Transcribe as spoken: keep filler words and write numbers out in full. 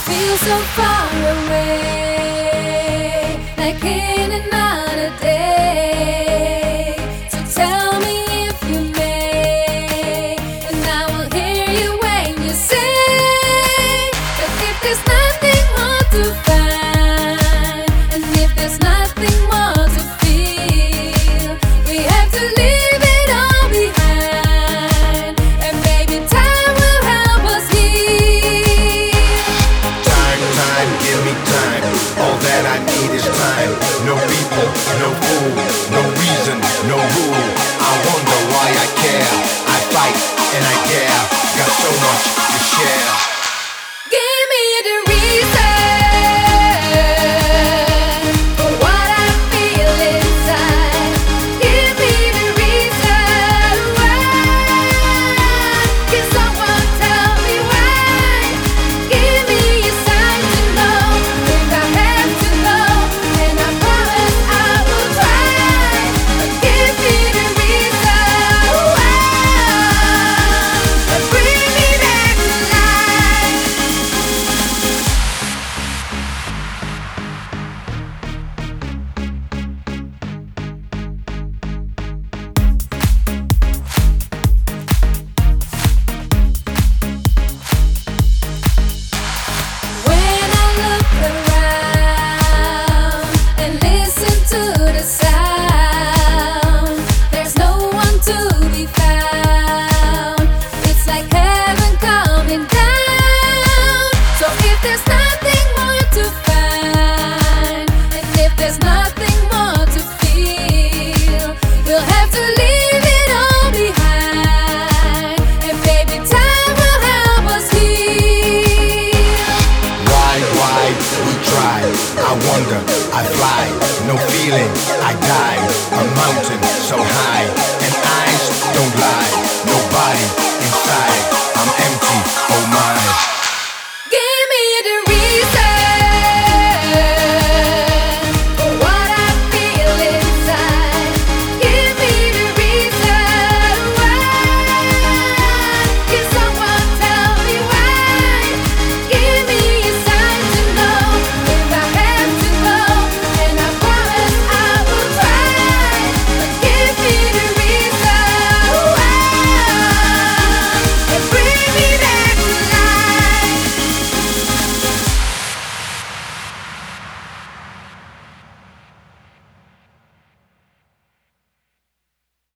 feel so far away, like in another day. So tell me if you may, and I will hear you when you say that if there's nothing more to find, and if there's nothing more to feel, we have to leave it all behind, and maybe time will help us heal. Time, time, give me time. All that I need is time. No people, no fool, no reason, no rule. I wonder why I care. I fight and I dare. Got so much to share. Give me the reason for what I feel inside. Give me the reason why. Can someone tell me why? Give me a sign to know if I have to know, and I promise I will try. Give me the reason why. Bring me back to life. When I look around and listen to the sound, there's no one to be found. It's like heaven coming down. So if there's nothing more to find, and if there's nothing more to feel, we'll have to leave it all behind, and maybe time will help us heal. Why, why, we try. I wonder, I fly. No feeling,